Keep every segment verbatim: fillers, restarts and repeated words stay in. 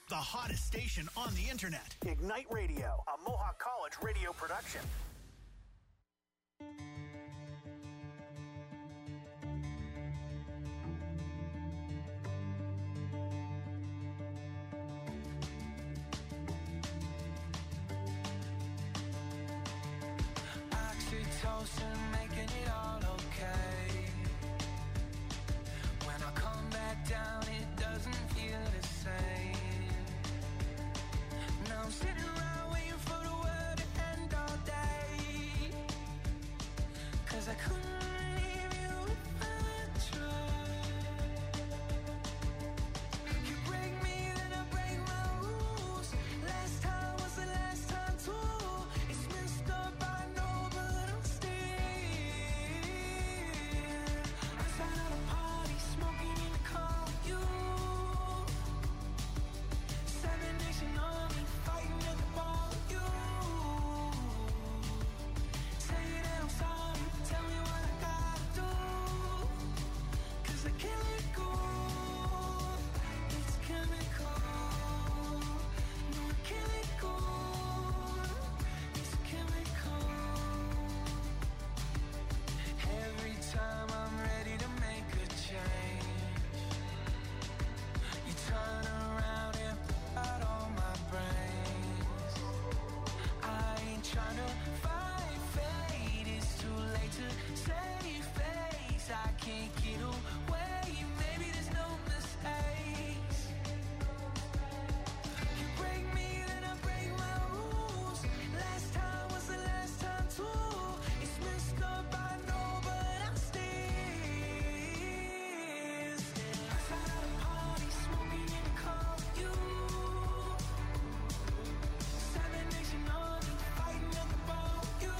The hottest station on the internet. Ignite Radio, a Mohawk College radio production. Oxytocin, making it all okay. When I come back down, it doesn't feel the same. Now I'm sitting around waiting for the world to end all day. 'Cause I couldn't leave you if I tried. You break me, then I break my rules. Last time was the last time too. It's messed up, I know, but I'm still outside of the party, smoking in the car with you. Seven Nation Army, fighting at the bar with you. Say that I'm sorry, tell me what I gotta do. 'Cause I can't let go. It's chemical. No, I can't let go. It's chemical. Every time I'm ready to make a change, you turn around and put out all my brains. I ain't tryna fight fate, it's too late to save face. I can't get away, maybe there's no mistakes. You break me, then I break my rules. Last time was the last time too. It's messed up, I know, but I'm still outside of the party, smoking in the car with you. Seven Nation Army, fighting at the bar with you.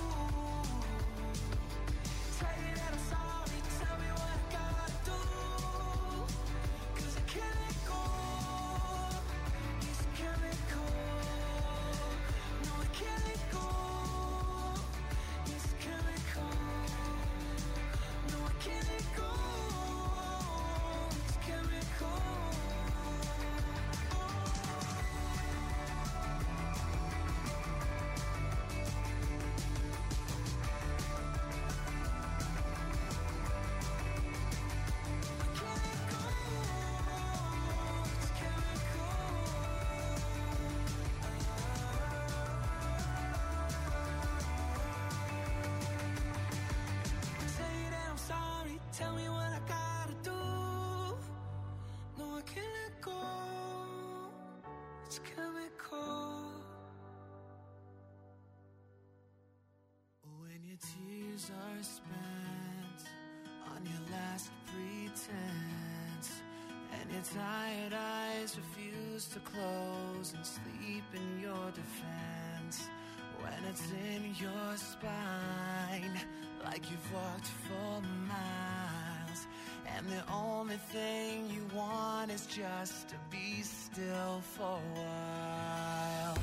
Say that I'm sorry, tell me what I gotta do. 'Cause I can't let go. It's chemical. No, I can't let go. It's chemical. No, I can't let go. It's chemical. Say that I'm sorry, tell me what I gotta do. No, I can't let go. It's chemical. When your tears are spent on your last pretense, and your tired eyes refuse to close and sleep in your defense, when it's in your spine, like you've walked for miles, and the only thing you want is just to be still for a while.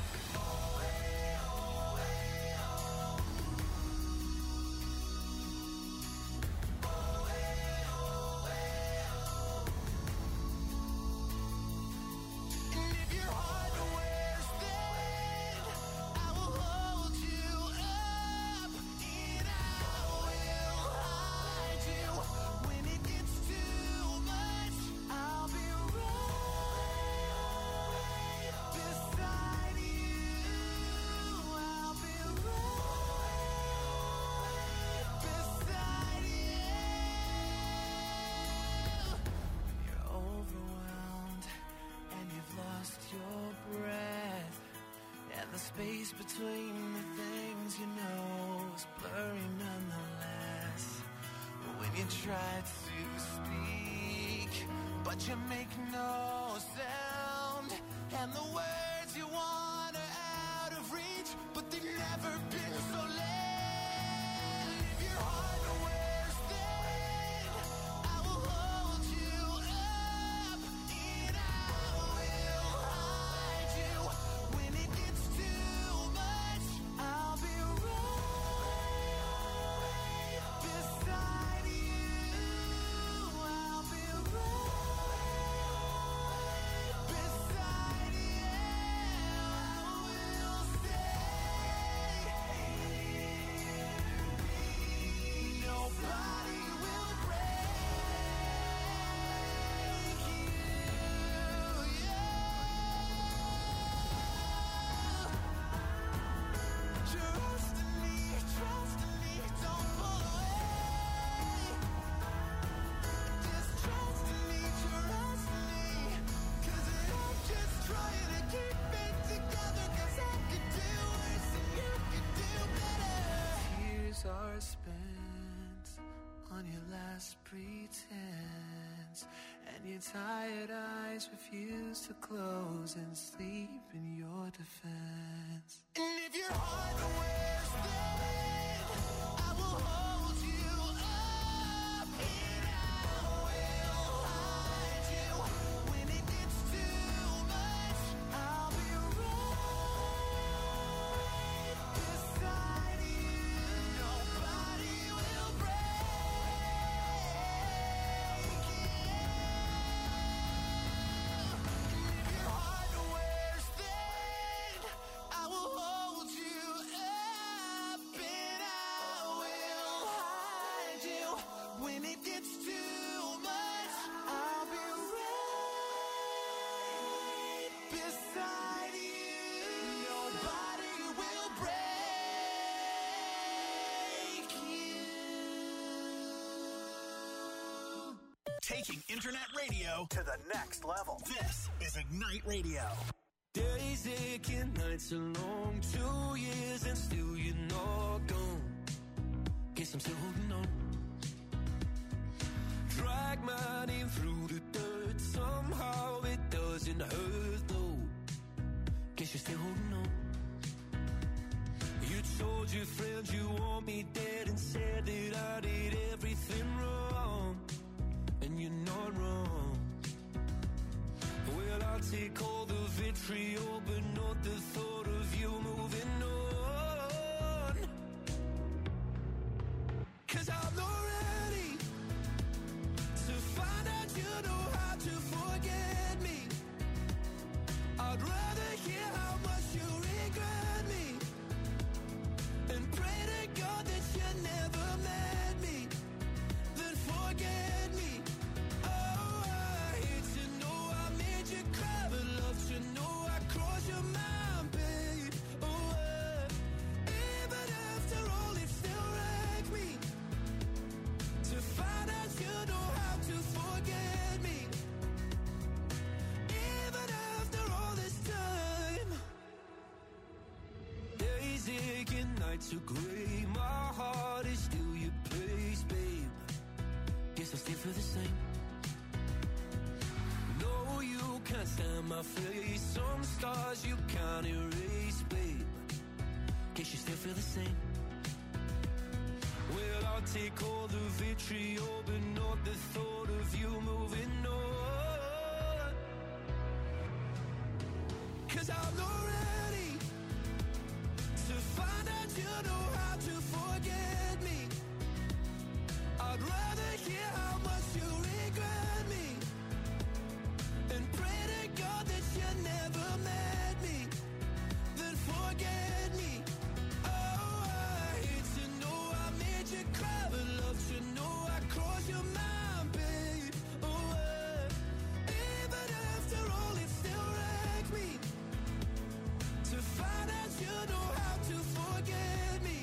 And if your heart wears thin, I will hold you up, and I will hide you. When it gets too much, I'll be right beside you. I'll be right beside you. You're overwhelmed and you've lost your breath, and the space between the things you know is blurry nonetheless. When you try to speak, but you make no sound, and the words you want are out of reach, but they've never been so late. If your heart wears thin, I will hold you up, and I will hide you. When it gets too much, I'll be right beside you. I'll be right beside heart spent on your last pretense, and your tired eyes refuse to close and sleep in your defense. And if your heart wears thin, I will hold you up and I will hide you. When it gets too much, I'll be right beside you. Nobody will break you. And if your heart wears thin, I will hold you up and I will hide you. When it gets too much, I'll be right beside you. Nobody will break you. Taking internet radio to the next level. This is Ignite Radio. Days aching, nights are long, two years and still you're not gone. Guess I'm still holding on. Drag my name through the dirt, somehow it doesn't hurt though. Guess you're still holding on. You told your friends you want me dead and said that I did everything wrong, and you're not wrong. Well, I'll take all the vitriol, but not the thought of you moving on. 'Cause I'm not ready to find out you know how to forget me. I'd rather hear how much you regret me and pray to God that you never met me, then forget me. Oh, I hate to know I made you cry, but love to know I crossed your mind, babe. Oh, uh, even after all, it still wrecked me to find out you know how to forget me. Even after all this time, days aching, nights are gray. My heart is still your place, babe. Guess I still feel the same. No, you can't stand my face. Some scars you can't erase, babe. Guess you still feel the same. Well, I'll take all the vitriol, but not the thought of you moving on. 'Cause I'm not ready to find out you know how to forget me. I'd rather hear how much you regret me and pray to God that you never met me, then forget me. Oh, I hate to know I made you cry, but love to know I crossed your mind, babe. Oh, uh, even after all, it still wrecked me to find out you know how to forget me.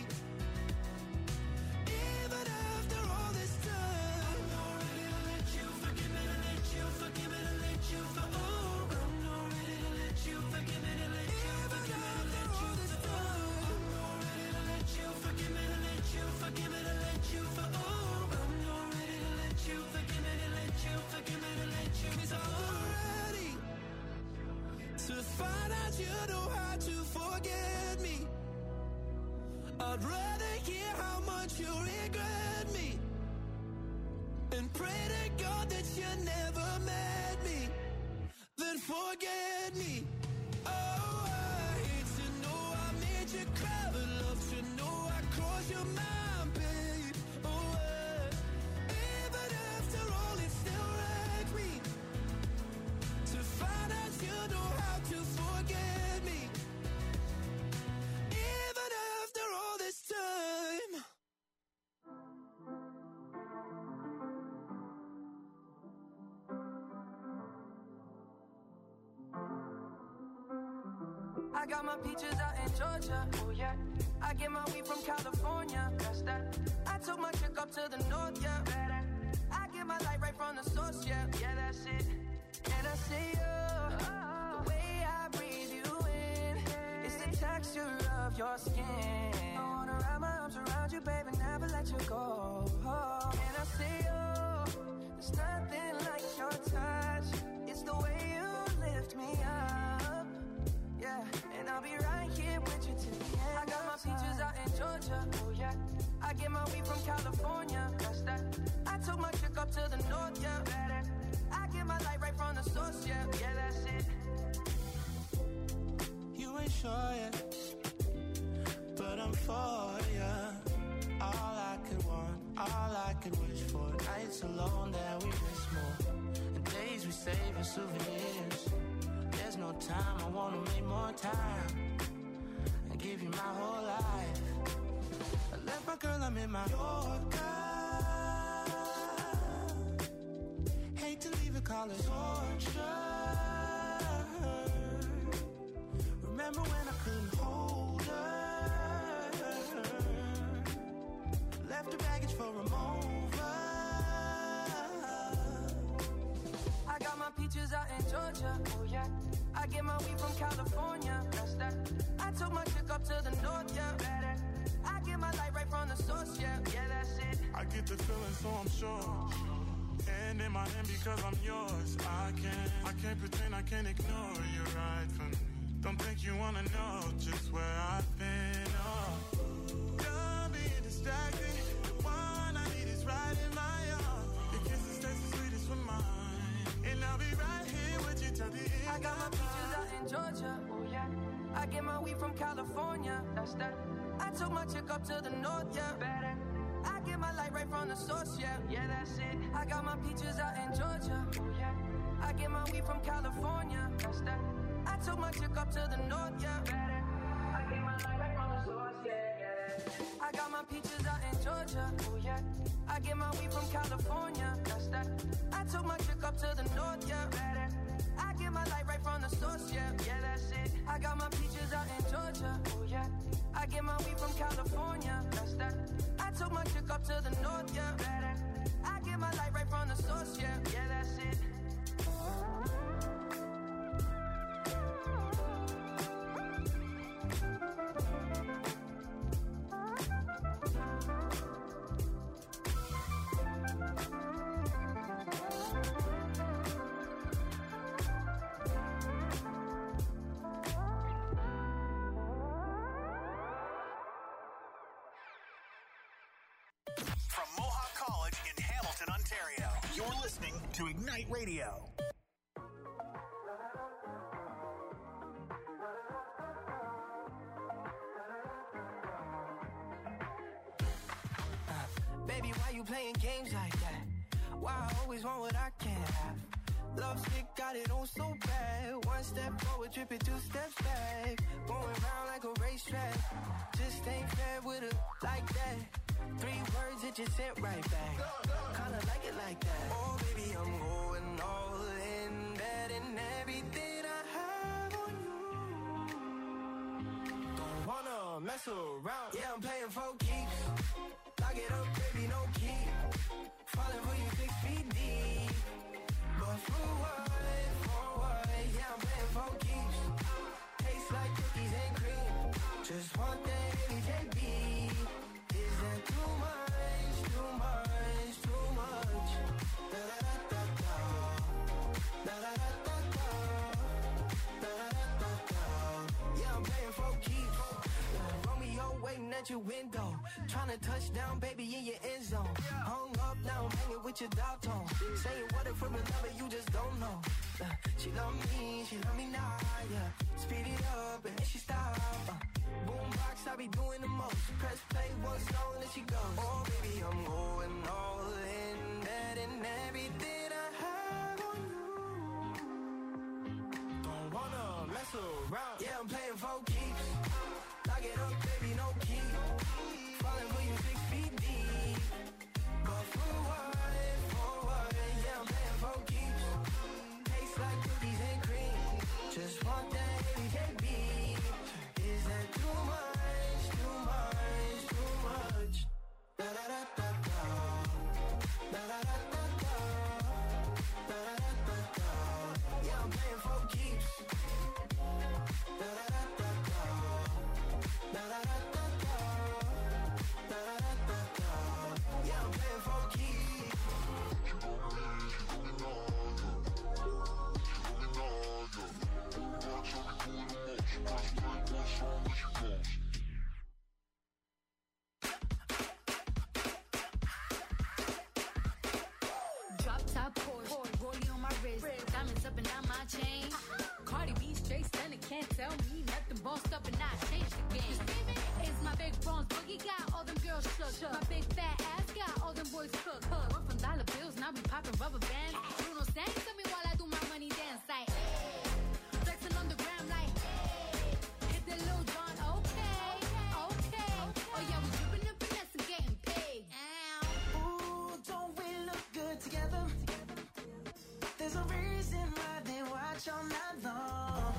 Even after all this time, I'm not ready to let you forgive me, to let you forgive me, to let you for oh, I'm not ready to let you forgive me, to let you forgive me, to let you this time. I'm not ready to let you forgive me, to let you forgive me, to let you for oh, I'm not ready to let you forgive me, to let you forgive me, to let you. 'Cause I'm not ready to find out you know how to forget me. I'd rather hear how much you regret me and pray to God that you never met me, then forget me. Oh, I hate to know I made you cry, but love to know I crossed your mind, babe. Oh, uh, even after all, it still wrecked me to find out you know how to forget me. Even after all this time. I got my peaches out in Georgia, oh yeah. I get my weed from California, that's that. I took my chick up to the north, yeah. I get my light right from the source, yeah. Yeah, that's it. And I say, oh, the way I breathe you in, it's the texture of your skin. I wanna wrap my arms around you, baby, never Georgia, oh yeah. I get my weed from California, that's that. I took my chick up to the north, yeah, better. I get my light right from the source, yeah, yeah, that's it. You ain't sure yet, but I'm for ya. All I could want, all I could wish for. Nights alone that we miss more, and days we save as souvenirs. There's no time, I wanna make more time and give you my whole life. I left my girl, I'm in my Yorker. Hate to leave it, call it torture. Remember when I couldn't hold her? Left her baggage for a mover. I got my peaches out in Georgia, oh yeah. I get my weed from California, that's that. I took my chick up to the north, yeah, better. I get my light right from the source, yeah, yeah, that's it. I get the feeling, so I'm sure. And in my hand because I'm yours. I can't, I can't pretend, I can't ignore you right from me. Don't think you wanna know just where I've been. Oh, don't be distracted. The one I need is right in my arms. Your kisses taste the sweetest with mine, and I'll be right here with you till the end. I got my peaches out in Georgia, oh yeah. I get my weed from California, that's that. I took my chick up to the north, yeah, better. I get my light right from the source, yeah, yeah, that's it. I got my peaches out in Georgia, oh yeah. I get my weed from California, that's that. I took my chick up to the north, yeah, better. I get my light right from the source, yeah, yeah. I got my peaches out in Georgia, oh yeah. I get my weed from California, that's that. I took my chick up to the north, yeah, better. I get my light right from the source, yeah, yeah, that's it. I got my peaches out in Georgia, oh yeah. I get my weed from California, that's that. I took my chick up to the north, yeah, better. I get my light right from the source, yeah, yeah, that's it. From Mohawk College in Hamilton, Ontario, you're listening to Ignite Radio. Uh, baby, why you playing games like that? Why I always want what I can't have? Love sick, got it on so bad. One step forward, tripping two steps back. Going round like a racetrack. Just ain't fair with a like that. Three words that you sent right back. Kinda like it like that. Oh, baby, I'm going all in. Betting everything I have on you. Don't wanna mess around. Yeah, I'm playing for keeps. Lock it up, baby, no key. Falling for you six feet deep. But for what? For what? Yeah, I'm playing for keeps. Tastes like cookies and cream. Just one thing, J B. Is that too much, too much, too much? Da-da-da-da-da. Da-da-da-da-da. Da-da-da-da-da. Yeah, I'm playing for keeps. Romeo waiting at your window. Trying to touch down, baby, in your end zone. Hung up now, I'm hanging with your dog tone. Saying what if we're in love and you just don't know. Uh, she love me, she love me now, yeah. Speed it up and then she stop. Uh, Boombox, I be doing the most. Press play one song and she goes. Oh, baby, I'm going all in. Betting everything I have on you. Don't wanna mess around. Yeah, I'm playing for keeps. Lock it up, baby, no key. Falling for you six feet deep. But for what? For what? Yeah, I'm playing for keeps. Tastes like cookies and cream. Just one thing, J B. Is that too much, too much, too much? Da-da-da-da-da. Da-da-da-da-da. Da-da-da-da-da. Yeah, I'm playing for keeps. Da-da-da-da-da. Da-da-da-da-da. can't tell me nothing. Bossed up and I changed the game. You see me? It's my big bronze boogie got all them girls shook. shook. My big fat ass got all them boys cooked. Cook. We're from dollar bills, now we popping rubber bands. Bruno sang to me while I do my money dance like, hey. Flexing on the gram like, hey. Hit the Lil Jon, okay, okay. Oh yeah, we dripping the finesse and getting paid. Ow. Ooh, don't we look good together? There's a reason why they watch all night long.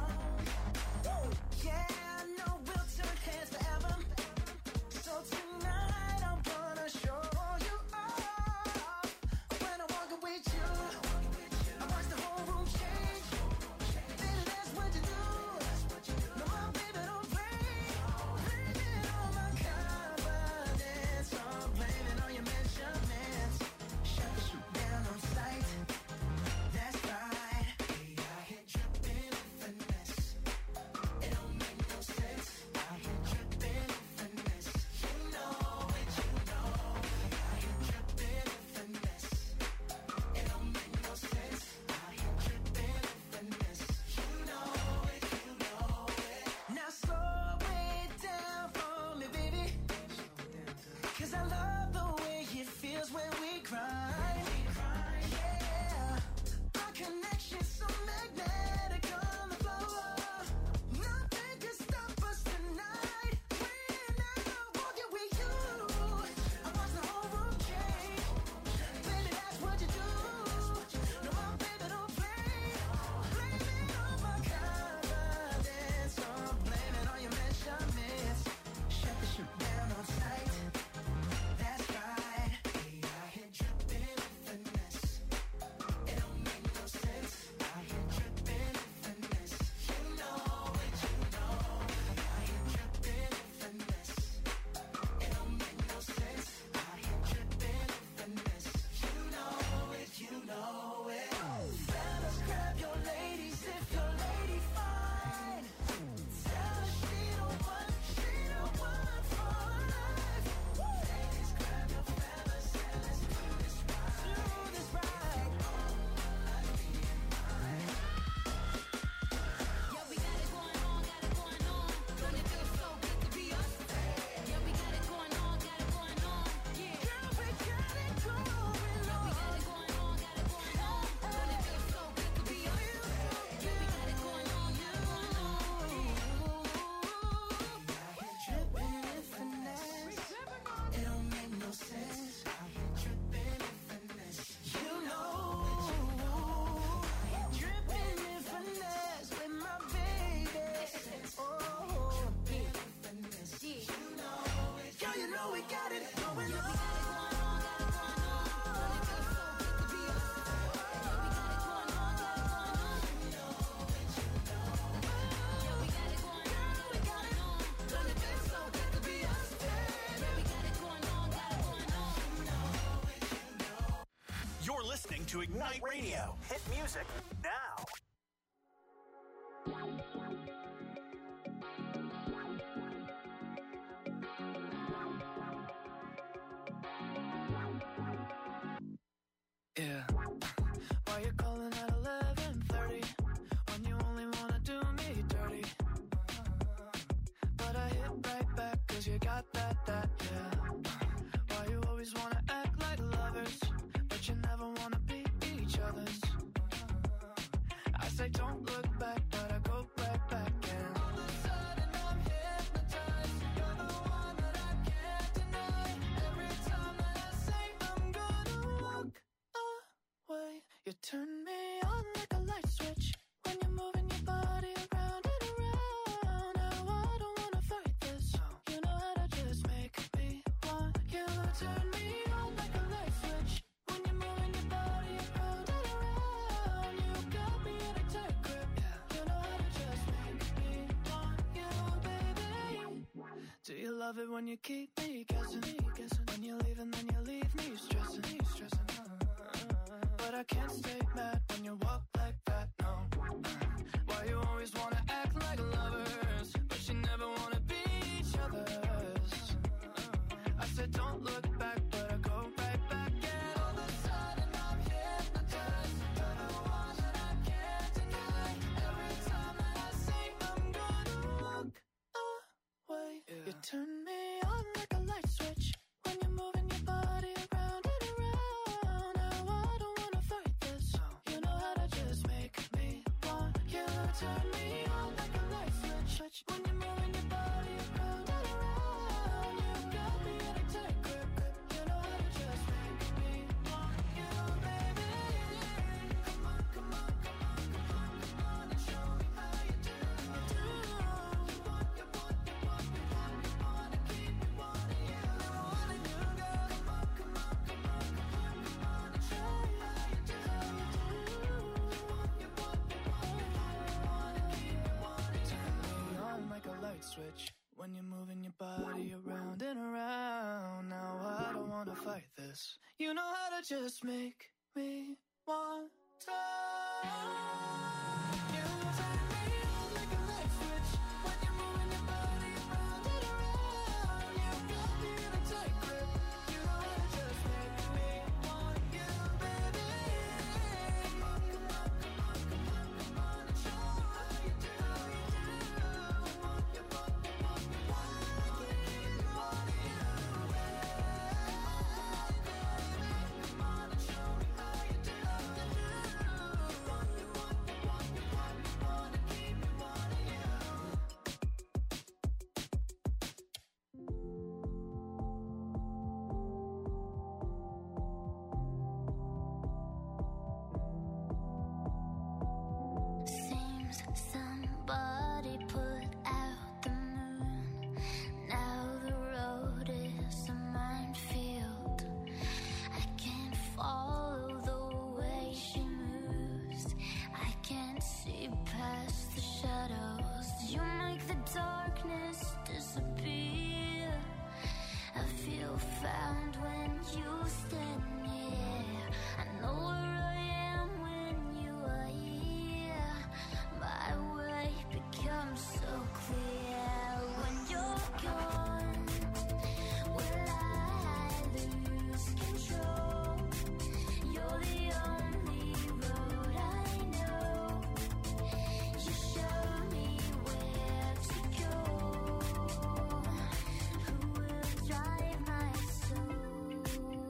Yeah, I know we'll turn heads forever. So tonight I'm gonna show you off. When I'm walking with you, I watch the whole room change. Baby, that's what you do. No, my baby, don't play. Blame it on my confidence. I'm blaming on your measurements. Shut the shoot down on sight. That's right. Hey, I hit dripping in finesse. It don't make no sense. I hit dripping in finesse. You know it, you know. I hit dripping in finesse. It don't make no sense. I hit dripping in finesse. You know it, you know it. Now slow it down for me, baby. 'Cause I love the way it feels when we grind. Yeah, our connection's so magnetic on the floor. Nothing can stop us tonight. When I'm walking with you, I watch the whole room change. Baby, that's what you do. No, my baby, don't play. Blame it on my confidence. I'm blaming on your measurements. Shut the shoot down on sight. That's right. Hey, I hit dripping in finesse. It don't make no sense. I hit dripping in finesse. You know it, you know. I hit dripping in finesse. It don't make no sense. I hit dripping in finesse. You know it, you know it. Fellas, grab your ladies if your lady fine. Tell her she the one, she the one for life. Ladies, grab your fellas and let's do this right. Do this right. Yeah, we got it going on, got it going on. Don't it feel so good to be us? Yeah, we got it going on, got it going on. Yeah, Girl, we got it going on. yeah, we got it going on, got it going on. Don't it feel so good to be us? Yeah, we got it going on, got it going on. I hit dripping in finesse. It don't make no sense. I hit dripping in finesse. You know. I hit dripping in finesse with my baby. Oh, dripping in finesse. You know it. Girl, you know we got it going on. You're listening to Ignite Radio. Hit music now. Yeah. Why you calling at eleven thirty when you only wanna do me dirty? But I hit right back 'cause you got that, that, yeah. Why you always wanna act like lovers, but you never wanna be each other's? I say don't look back, but I go right back and all of a sudden I'm hypnotized. You're the one that I can't deny. Every time that I say I'm gonna walk away, you turn me on like a light switch when you're moving your body around and around. Now I don't wanna fight this. You know how to just make me want you. Turn me on like a light switch when you're moving your body around and around. You got me in a tight grip. You know how to just make me want you, baby. Do you love it when you keep me guessing? When you leave and then you leave me stressing. But I can't stay mad when you walk like that, no. Why you always wanna act like lovers, but you never wanna be each other's? I said don't look back, but I go right back. And all of a sudden I'm hypnotized. You're the one that I can't deny. Every time that I say turn me on like a light switch. When you're moving your body around and around, you got me in a tight grip. You know how to just make me want you, baby. Come on, come on, come on, come on, come on, and show me how you do. You want, you want, you want, you want, you want to keep me wanting you. Wanting you, girl. Come on, come on, come on, come on, come on, and show me how you do. You want, you want, you want, you want, you want to keep me wanting you. Turn me on like a light switch. When you're moving your body around and around. Now I don't wanna fight this. You know how to just make me want to. You turn me on like a light switch. When you're moving your body around and around. You got me in a tight grip. You know how to just make me want you, baby. Come on, come on, come on, come on, come on, and show me how you do. You want, you want, you want, you want, you want to keep me wanting you, baby. Come on and show me how you do. You want, you want, you want, you want, you want to keep me wanting you. Seems somebody put out the moon. Now the road is a minefield. I can't follow the way she moves. I can't see past the shadows. You make the darkness disappear. I feel found when you stand near. I know where I am when you are here. My way becomes so clear. When you're gone, will I lose control? You're the only road I know. You show me where to go. Who will drive my soul?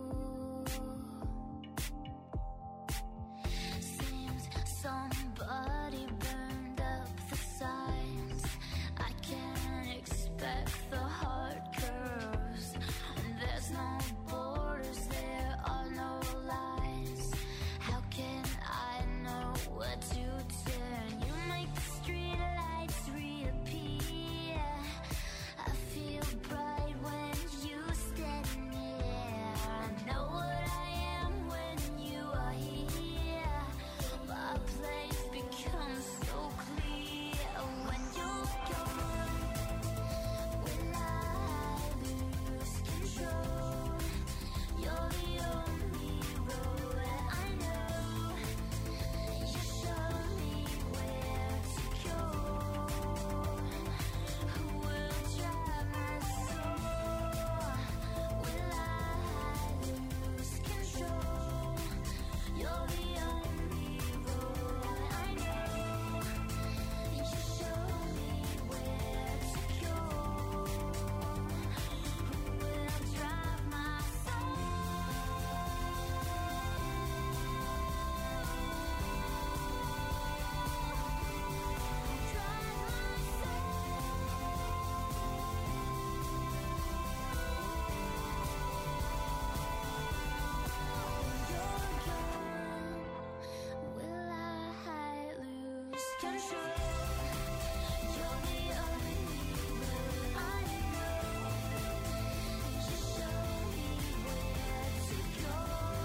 Seems somebody burned up the signs. I can't expect the hard curves. There's no borders, there are no lines. How can I know what to turn? You make the street lights reappear. I feel bright when you stand near. I know what I am when you are here. My place becomes so clear. When you're gone, will I lose control? You're the only road I know. You show me where to go. Who will drive my soul? Will I lose control? You're the only road I know. You show me where to go. Who will drive my soul? Will I lose control? You're the only road I know. You show me where to go.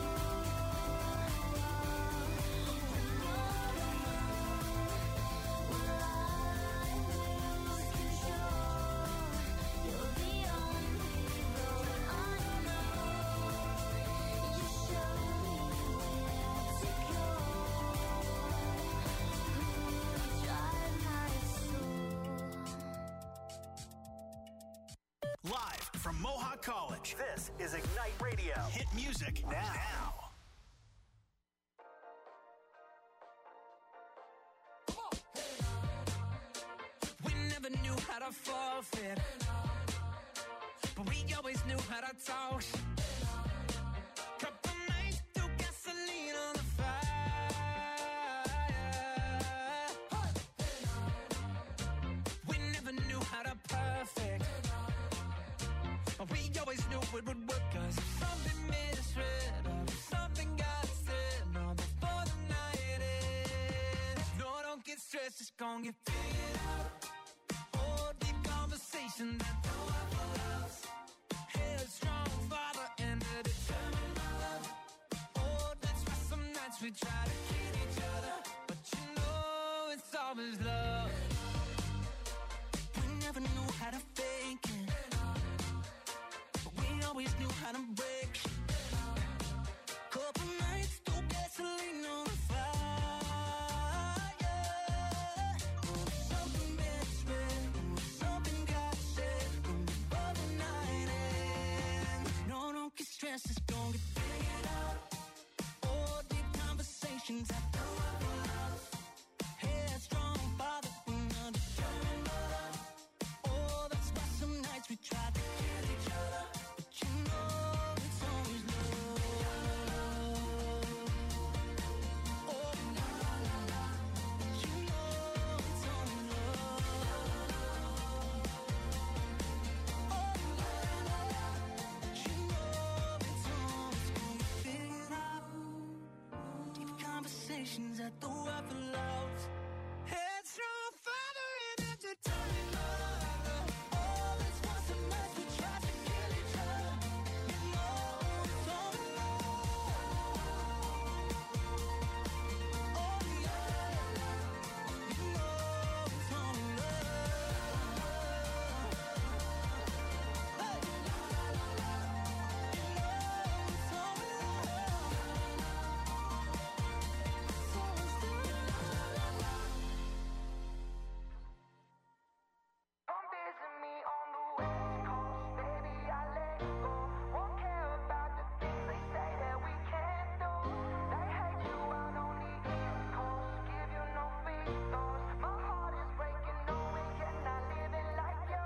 When you're gone, will I lose control? You're the only road I know. You show me where to go. Who will drive my soul? Live from Mohawk College, this is Ignite Radio. Hit music now. We never knew how to forfeit, but we always knew how to talk. Couple nights threw gasoline on the fire. it would work. Cause if something made us red, or if something got us there, no, before the night ends. No, don't get stressed, it's gonna get figured out. Oh, deep conversations that don't have a house. Headstrong father and a determined mother. Oh, that's why some nights we try to kid each other, but you know it's always love. We never knew how to fake it, but we always knew how to break it. Couple nights, through gasoline on the fire. Something made us red, something got said before the night ends. No, don't get stressed, it's gonna get figured out. Oh, deep conversations I don't have a love. Headstrong father and a determined mother. Oh, that's why some nights we try to kill each other, but you know it's always love. Oh, la la la la, but you know it's always love. Oh, la la la, but you know it's always gonna get figured out. Deep conversations at the weapon loud. Headstrong father and a determined mother. Oh, that's why some nights we try to kill each other. You know it's only love. Oh, yeah. You know it's only love. Hey. La, la, la, la. You know it's only love. It's always love. Come visit me on the West Coast, baby, I let go. Won't care about the things they say that we can't do. They hate you out on the East Coast, give you no free throws. My heart is breaking, knowing you're not living like you.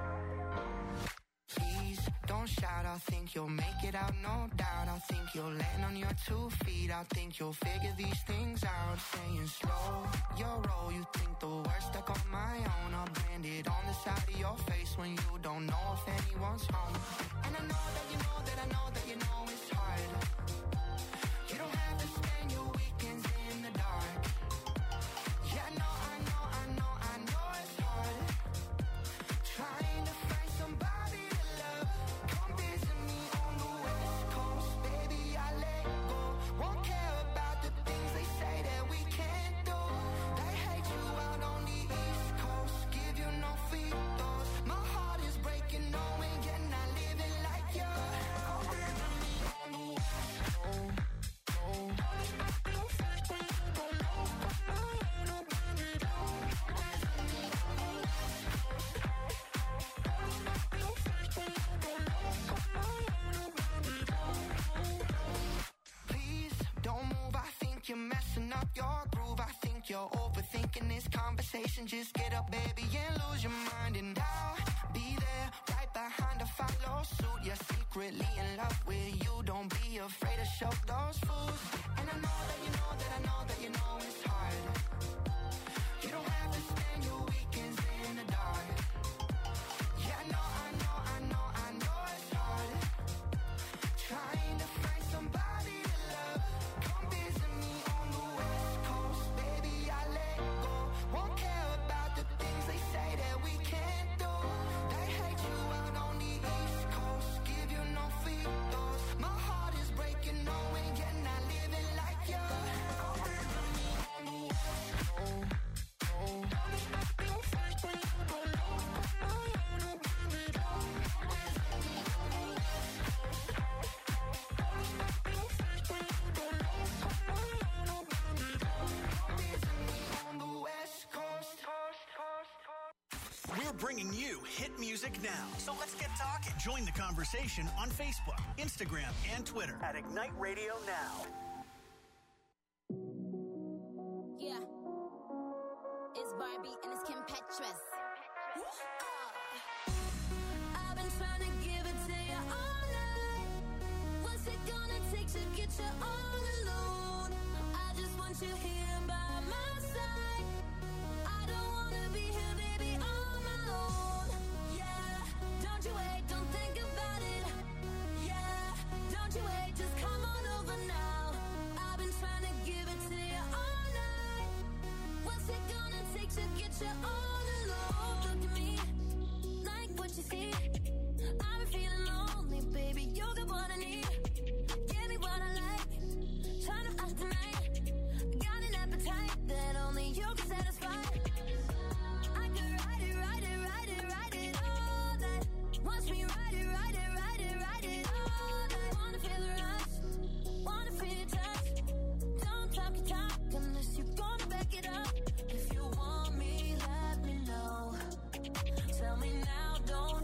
Please don't shout, I think you'll make it out, no doubt. I think you'll land on your two feet. I think you'll figure these things out. Saying slow your roll, you think the worst stuck on my own. I'll brand it on the side of your face when you don't know if anyone's home. And I know that you know that I know that you know it's hard. You don't have to spend your weekends in the dark. Yeah, I know, I know, I know, I know it's hard. Trying to find somebody to love. Come visit me on the West Coast, baby, I let go. Won't care about the things they say that we can't do. They hate you out on the East Coast, give you no free throws. My heart is breaking, knowing you're not living like you. Come visit me on the West Coast. Please don't move, I think you're messing up your groove. I think you're overthinking this conversation. Just get up, baby, and lose your mind. And I'll be there right behind to follow suit. You're secretly in love with you. Don't be afraid to show those fools. And I know that you know that I know that you know it's hard. You don't have to spend your weekends in the dark. Yeah, I know, I know, I know, I know it's hard. Trying to find somebody to love. Come visit me on the West Coast, baby, I let go. Won't care about the things they say that we can't do. They hate you out on the East Coast, give you no free throws. My heart is breaking, knowing you're not living like you. Come visit me on the West Coast. We're bringing you hit music now. So let's get talking. Join the conversation on Facebook, Instagram, and Twitter at Ignite Radio Now. Yeah. It's Barbie and it's Kim Petras. I've been trying to give it to you all night. What's it gonna take to get you all alone? I just want you here by my side. I don't wanna be here, baby, on my own. Yeah, don't you wait, don't think about it. what I need. Give me what I like. Turn up out tonight. Got an appetite that only you can satisfy. I could ride it, ride it, ride it, ride it all night. Watch me ride it, ride it, ride it, ride it all night. Wanna feel the rush, wanna feel your touch. Don't talk your talk unless you're gonna back it up. If you want me, let me know. Tell me now, don't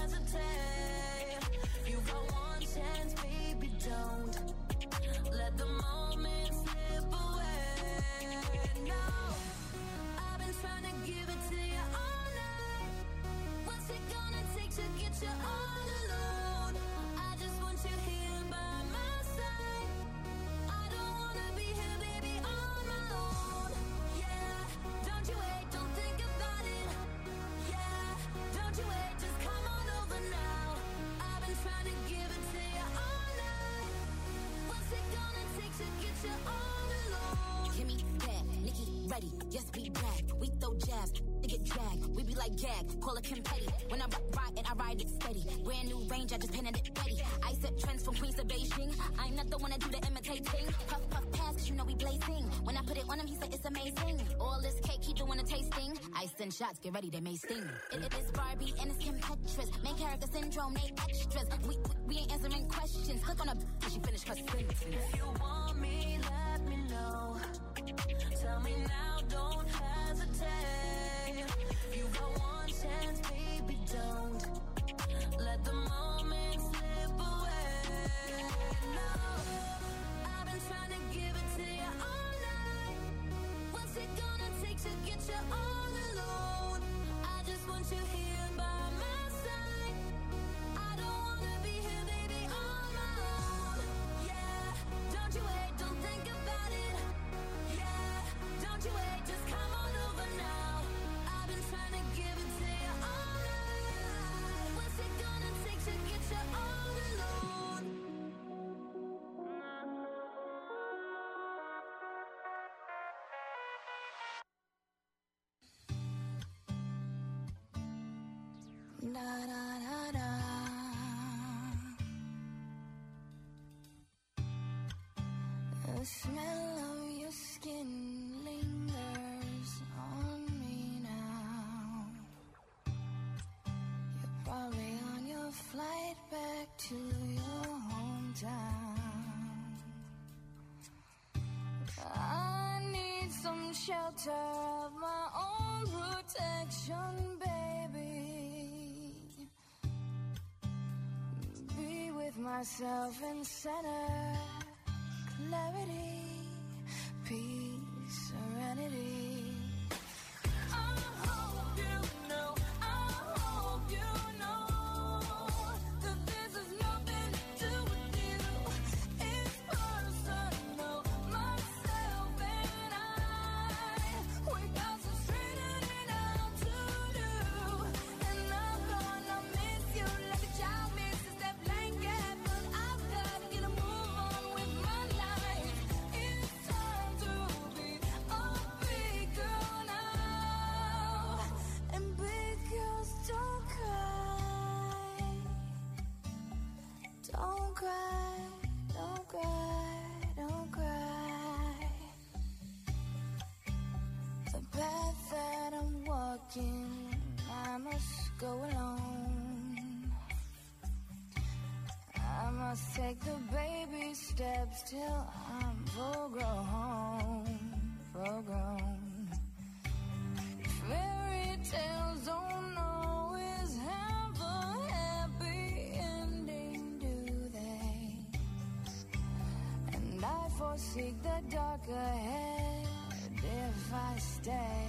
hesitate. You got one chance, baby, don't let the moment slip away. No, I've been trying to give it to you all night. What's it gonna take to get you all alone? I just want you here by my side. I don't wanna be here, baby, on my own. Yeah, don't you wait, don't think about it. Yeah, don't you wait, just come on over now. I've been trying to give it to you all night. What's it gonna take to get you all alone? Kimmy, bad, Nikki, ready, yes, we back. We throw jabs, they get dragged. We be like gag, call it Kim Petty. When I ride it, I ride it steady. Brand new range, I just painted it Betty. I set trends from Queens to Beijing. I'm not the one that do the imitating. Puff, puff, pass, cause you know we blazing. When I put it on him, he said it's amazing. All this cake, he doing a tasting. I send shots, get ready, they may sting. It, it is Barbie and it's Kim Petras. Main character syndrome, they extras. We, we, we ain't answering questions. Click on her, she finished her sentence. If you want me, let me know. Tell me now, don't hesitate. You got one chance, baby, don't let the moment slip away. No, I've been trying to give it to you all night. What's it gonna take to get you all alone? I just want you here by my side. I don't wanna be here, baby, on my own. Yeah, don't you wait, don't think about it. Yeah, don't you wait, just come on over now. I've been trying to give it to you all night. What's it gonna take to get you all alone? Da da da da. The smell of your skin lingers on me now. You're probably on your flight back to your hometown. I need some shelter of my own protection, baby. Be with myself in center, clarity, peace, serenity. I hope you know, I hope you know that this has nothing to do with you. It's personal, myself and I. We got some straightening out to do, and I'm gonna miss you like a child misses that blanket. But I've got to get a move on with my life. It's time to be a big girl now. And big girls don't cry. Don't cry, don't cry, don't cry. The path that I'm walking, I must go alone. I must take the baby steps till I'm full grown, full grown. Fairy tales don't always have a happy ending, do they? And I foresee the dark ahead if I stay.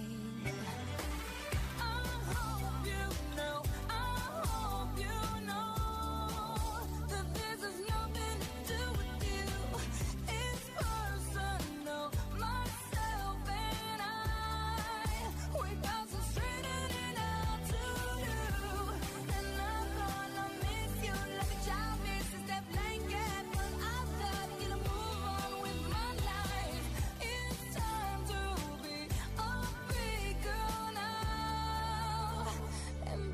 I hope you know, I hope you know that this has nothing to do with you. It's personal, myself and I. We got some straightening out to do, and I'm gonna miss you like a child misses that blanket. But I've got to get a move on with my life. It's time to be a big girl now. And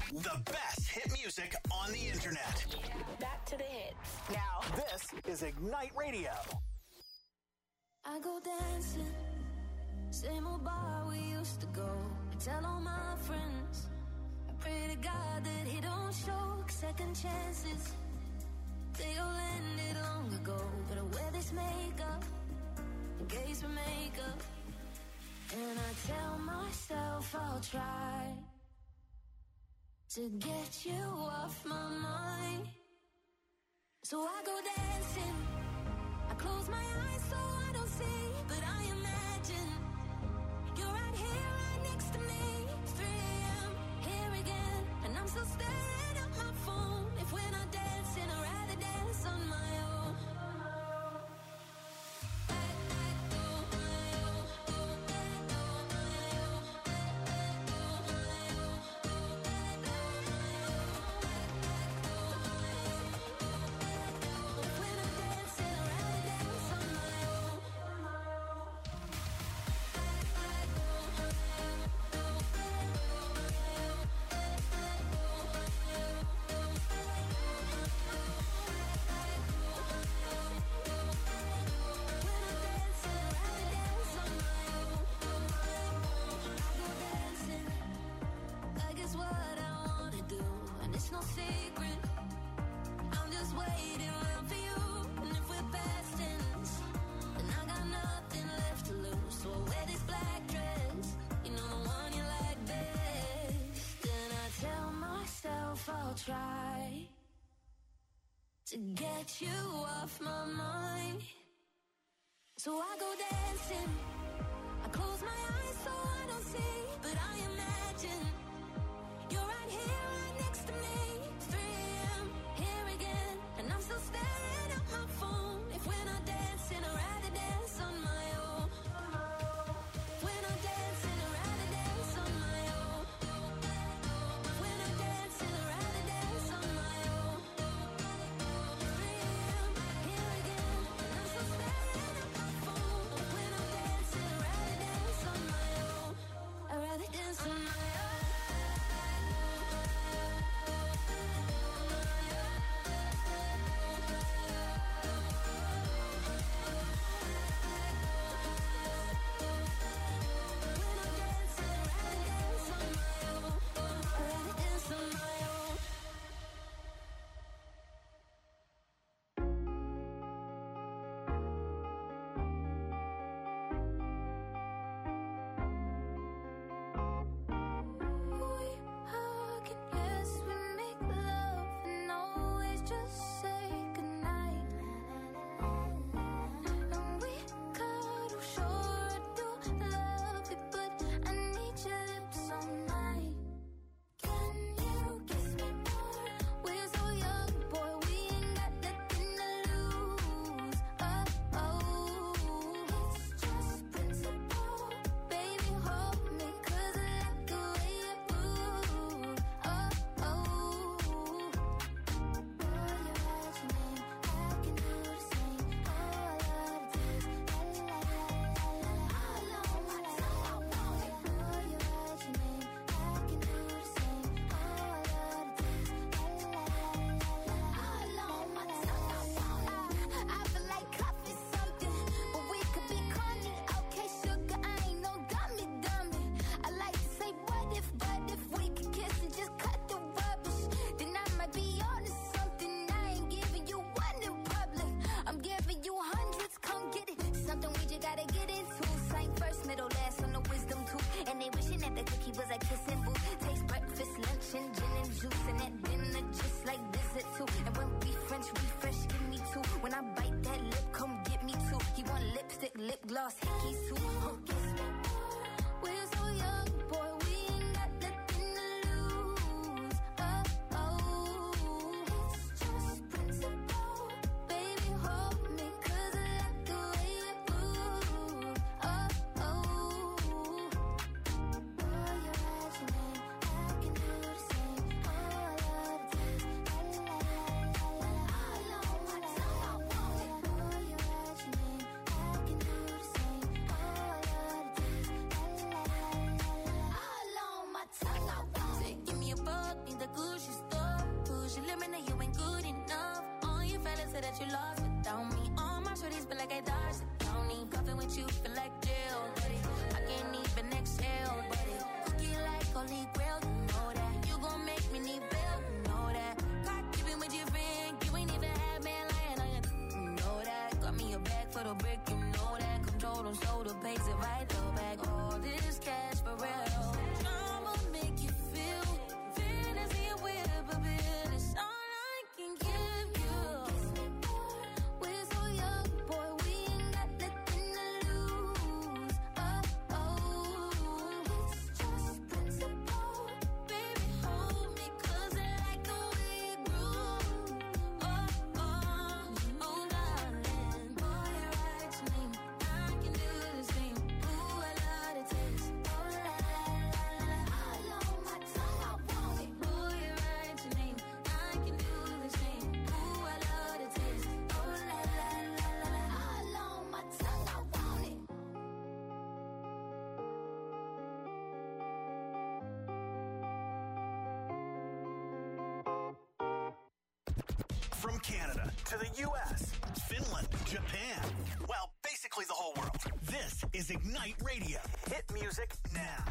The best hit music on the internet. Back to the hits. Now, this is Ignite Radio. I go dancing, same old bar we used to go. I tell all my friends, I pray to God that he don't show second chances. They all ended long ago, but I wear this makeup in case we make up. And I tell myself I'll try to get you off my mind. So I go dancing, I close my eyes so I don't see, but I imagine you're right here, right next to me. three a.m., here again, and I'm still staring at my phone. If we're not dancing, I'd rather dance on my own. No secret, I'm just waiting around for you. And if we're past tense, then I got nothing left to lose. So I wear this black dress, you know the one you like best. Then I tell myself I'll try to get you off my mind. So I go dancing, I close my eyes so I don't see, but I imagine you're right here, right next to me. three a.m., here again, and I'm still staring at my phone. If we're not dancing, I'd rather dance on my own. If we're not dancing, I'd rather dance on my own. If we're not dancing, I'd rather dance on my own. three a.m., here again, and I'm still staring at my phone. If we're not dancing, I'd rather dance on my own. I'd rather dance on my own. Lip gloss, hickeys too. Oh, guess what? We're so young, boy, we ain't got nothing to lose. Oh, oh, it's just principle. Baby, hold me, 'cause I like the way you move. Oh, oh, boy, you write your name, I can do the same. Oh, I love to dance, la la la la la. All on my tongue, I want it. Boy, you write your name, I can do the same. Oh, I love say that you lost without me. All my shorties feel like I dodged the county. Cuffing with you feel like jail, buddy. I can't even exhale, buddy. Cookie like holy grail, you know that. You gon' make me need bail, you know that. Caught keeping with your friend, you ain't even had man lying on you, you know that. Got me a bag for the brick, you know that. Control them, so the pays it right, though back. All this cash for real. I'ma make you feel fantasy and whip a bit. It's all I can give you. We're so young, boy, we ain't got nothing to lose. Oh, oh, it's just principle. Baby, hold me, cause I like the way you groove. Oh, oh, oh, darling. Boy, you're right to me. I can do the same. Ooh, I love the taste. Oh, la, la, la, la. All on my tongue, I want it. Boy, you're right to me. I can do the same. Ooh, I love the taste. Oh, la, la, la, la, la. All on my tongue, I want it. From Canada to the U S, Finland, Japan, well, basically the whole world. This is Ignite Radio. Hit music now.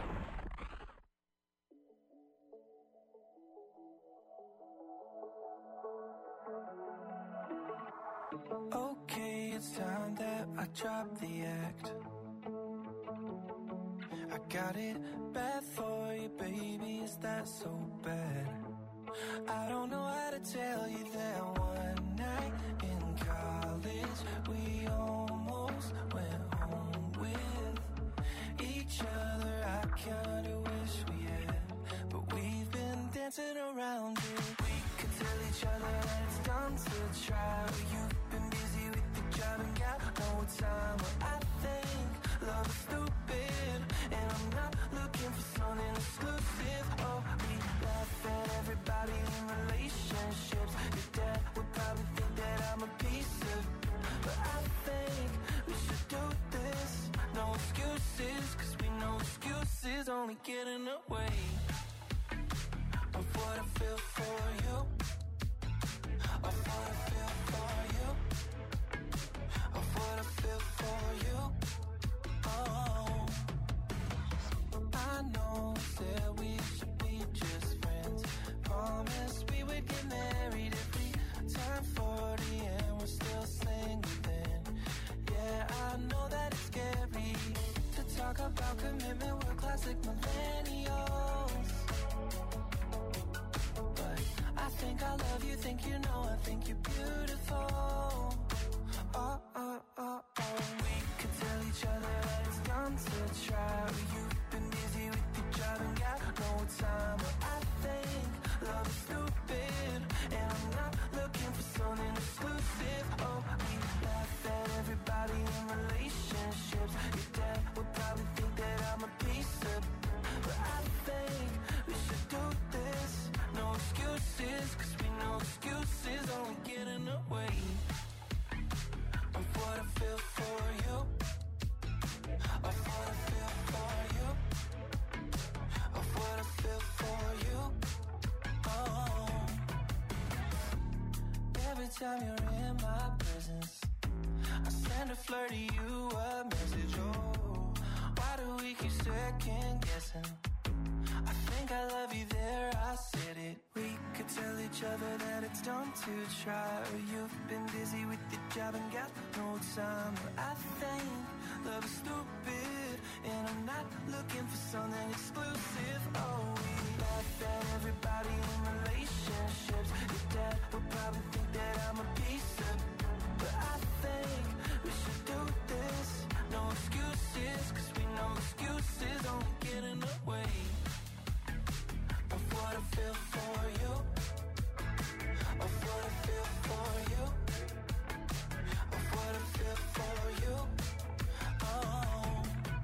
Okay, it's time that I drop the act. I got it bad for you, baby, is that so bad? I don't know how to tell you that one night in college we almost went home with each other. I kinda wish we had, but we've been dancing around it. We could tell each other that it's done to try, but you've been busy with the job and got no time. But I think love is stupid, and I'm not looking for something exclusive. Oh, we laugh at everybody in relationships. Your dad would probably think that I'm a piece of, but I think we should do this. No excuses, cause we know excuses only get in the way of what I feel for you. Of what I feel for you. Of what I feel for you. Oh, I know that we should be just friends. Promise we would get married if we turn forty and we're still single then. Yeah, I know that it's scary to talk about commitment. We're classic millennials, but I think I love you, think you know, I think you're beautiful. Oh, oh, oh, oh. We could tell each other that it's done to try, but you've been busy with your job and got no time. But I think love is stupid, and I'm not looking for something exclusive. Oh, we laugh at everybody in relationships. Your dad would probably think that I'm a piece of, but I think we should do this. No excuses, cause we know excuses only get in the way of what I feel for you. Of what I feel for you. Of what I feel for you. Oh, every time you're in my presence, I send a flirty you a message. Oh, why do we keep second guessing? I think I love you there, I said it. We could tell each other that it's done to try, or you've been busy with your job and got no time. But I think love is stupid, and I'm not looking for something exclusive. Oh, we laugh at everybody in relationships. Your dad would probably think that I'm a piece of, but I think we should do this. No excuses, cause we know excuses only get in the way of what I feel for you. Of what I feel for you. Of what I feel for you. Oh.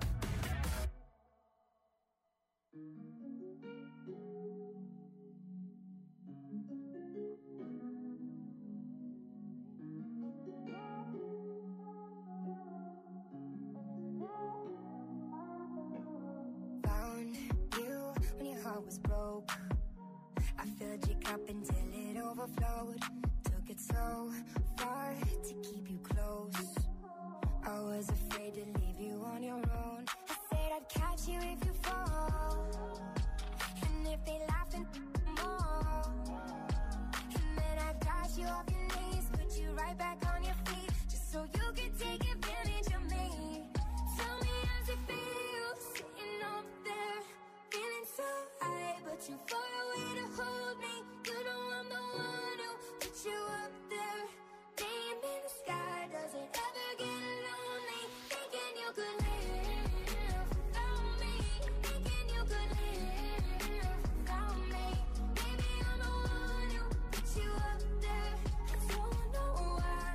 Found you when your heart was broke. I filled your cup until it overflowed. Took it tried so far to keep you close. I was afraid to leave you on your own. I said I'd catch you if you fall, and if they laugh and more, and then I got you off your knees, put you right back on your feet, just so you could take advantage of me. Tell me how's it feel, sitting up there, feeling so high, but you far away to hold me. You know I'm the one who put you up there, name in the sky. Does it ever get lonely, thinking you could live without me, thinking you could live without me? Maybe I'm the one who put you up there, I don't know why,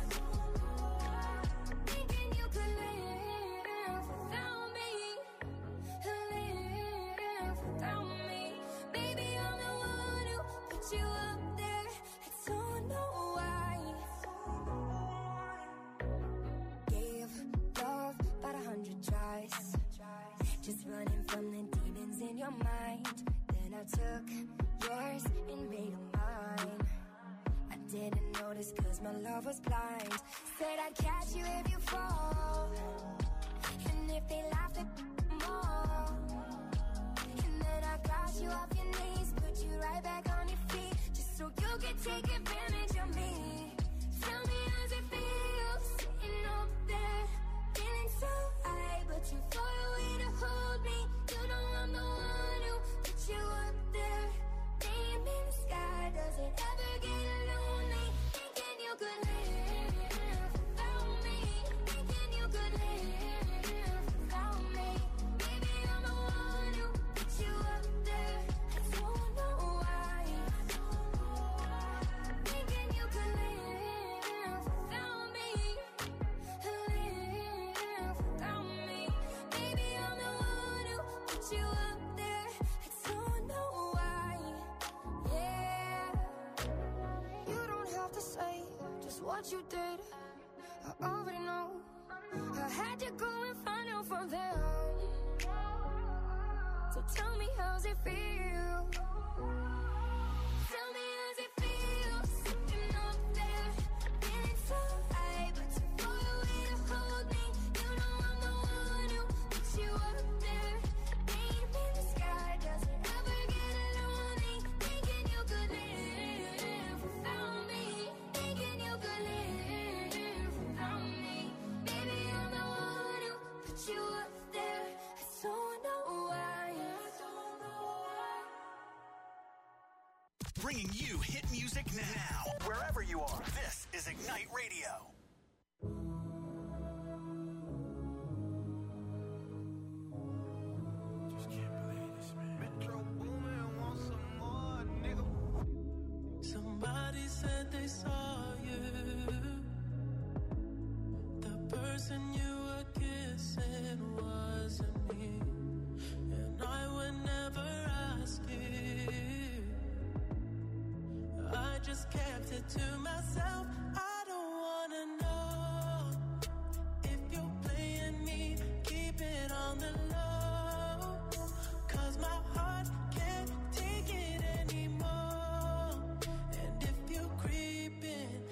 thinking you could live without me, live without me. Baby, I'm the one who put you up there, I don't know why. Gave love about a hundred tries, just running from the demons in your mind. Then I took yours and made them mine. I didn't notice cause my love was blind. Said I'd catch you if you fall, and if they laughed at more, and then I got you off your knees, put you right back on your feet, just so you could take advantage of me. Tell me how's it feel, sitting up there, feeling so high, but you far away to hold me. You know I'm the one who put you up there, name in the sky. Does it ever get lonely, thinking you could live without me, thinking you could live without me? Maybe I'm the one who put you up there, I don't know why, thinking you could live without me, live without me. Maybe I'm the one who put you up there, I don't know why. Yeah, you don't have to say just what you did, I already know. I had to go and find out from them. So tell me how's it feel, tell me how's it feel, sitting up there, feeling so high, but you far away to hold me. You know I'm the one who put you up there, name in the sky. Does it ever get lonely, thinking you could live without me, thinking you could live without me? Baby, I'm the one who put you up there, I don't know why, I don't know why. Bringing you hit music now. Wherever you are, this is Ignite Radio. Just can't believe this, man. Metro Boomin want some more, nigga. Somebody said they saw you, the person you were kissing wasn't me, and I would never ask you. I just kept it to myself. I don't wanna know if you're playing me. Keep it on the low, cause my heart can't take it anymore. And if you're creeping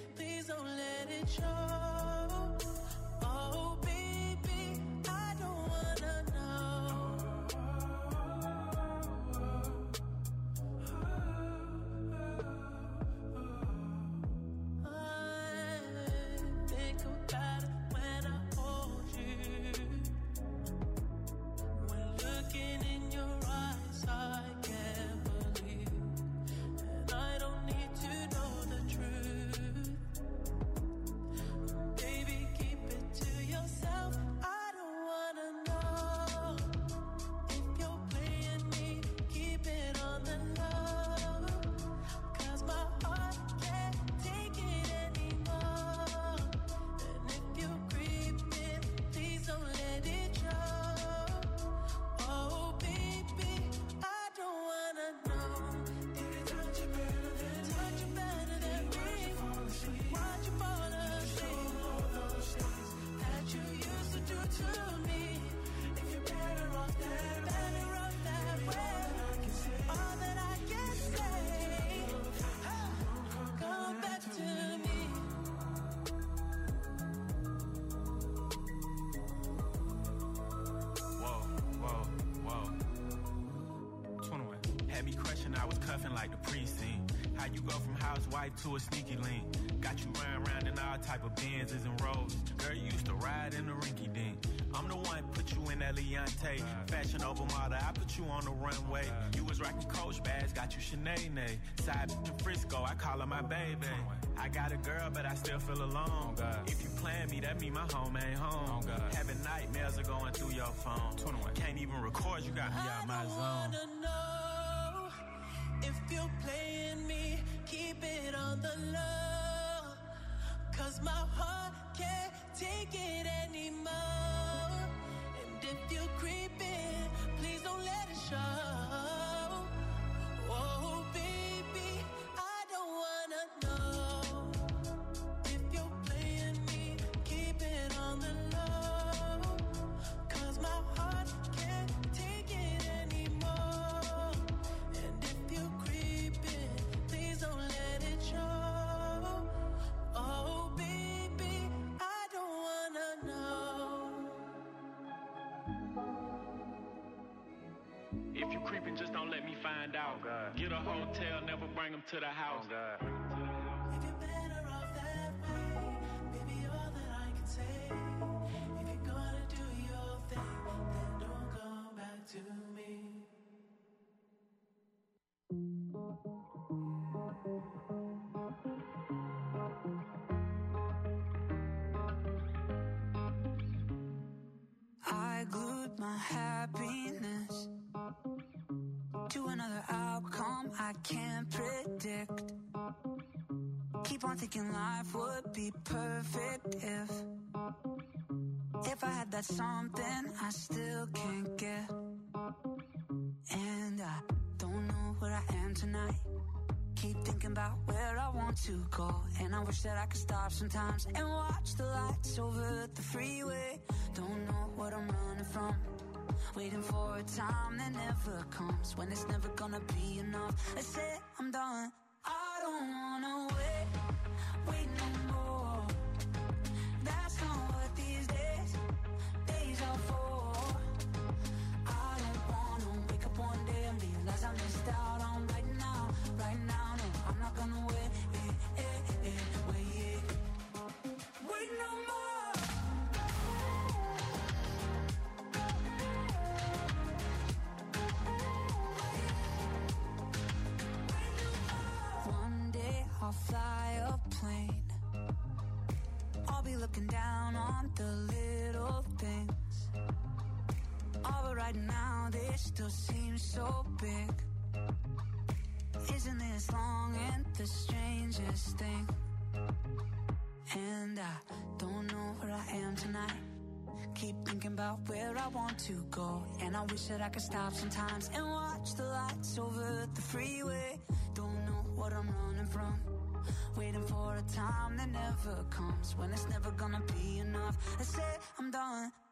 nothing like the precinct. How you go from housewife to a sneaky link. Got you running around in all type of Benzes and Rolls. Girl, you used to ride in the rinky dink. I'm the one put you in that Leontay. Fashion over model, I put you on the runway. You was rocking Coach bags, got you Sinead. Side to Frisco, I call her my baby. I got a girl, but I still feel alone. If you plan me, that mean my home ain't home. Having nightmares are going through your phone. Can't even record, you got me out my zone. I wanna know if you're playing me, keep it on the low. Cause my heart can't take it anymore. And if you're creeping, please don't let it show. Oh, baby, I don't wanna know if you're playing me, keep it on the low. Cause my heart can't take it anymore. And if you're creeping, please don't let it show. Oh, baby, I don't wanna know. If you creeping, just don't let me find out. Oh, get a hotel, never bring them to the house. Oh, If you're better off that way, baby, all that I can say. If you're gonna do your thing, then don't come back to me. I glued my happiness to another outcome I can't predict. Keep on thinking life would be perfect if If I had that something I still can't get. And I don't know where I am tonight. Keep thinking about where I want to go. And I wish that I could stop sometimes and watch the lights over the freeway. Don't know what I'm running from. Waiting for a time that never comes. When it's never gonna be enough. I say I'm done. I don't wanna wait, wait no more. That's not what these days, days are for. I don't wanna wake up one day and realize I missed out on right now, right now. No, I'm not gonna wait, eh, eh, eh, wait, wait no more. One day I'll fly a plane. I'll be looking down on the little things. Oh, but right now they still seem so big. Isn't this long and the strangest thing? And I don't know where I am tonight. Keep thinking about where I want to go. And I wish that I could stop sometimes and watch the lights over the freeway. Don't know what I'm running from. Waiting for a time that never comes. When it's never gonna be enough. I say I'm done.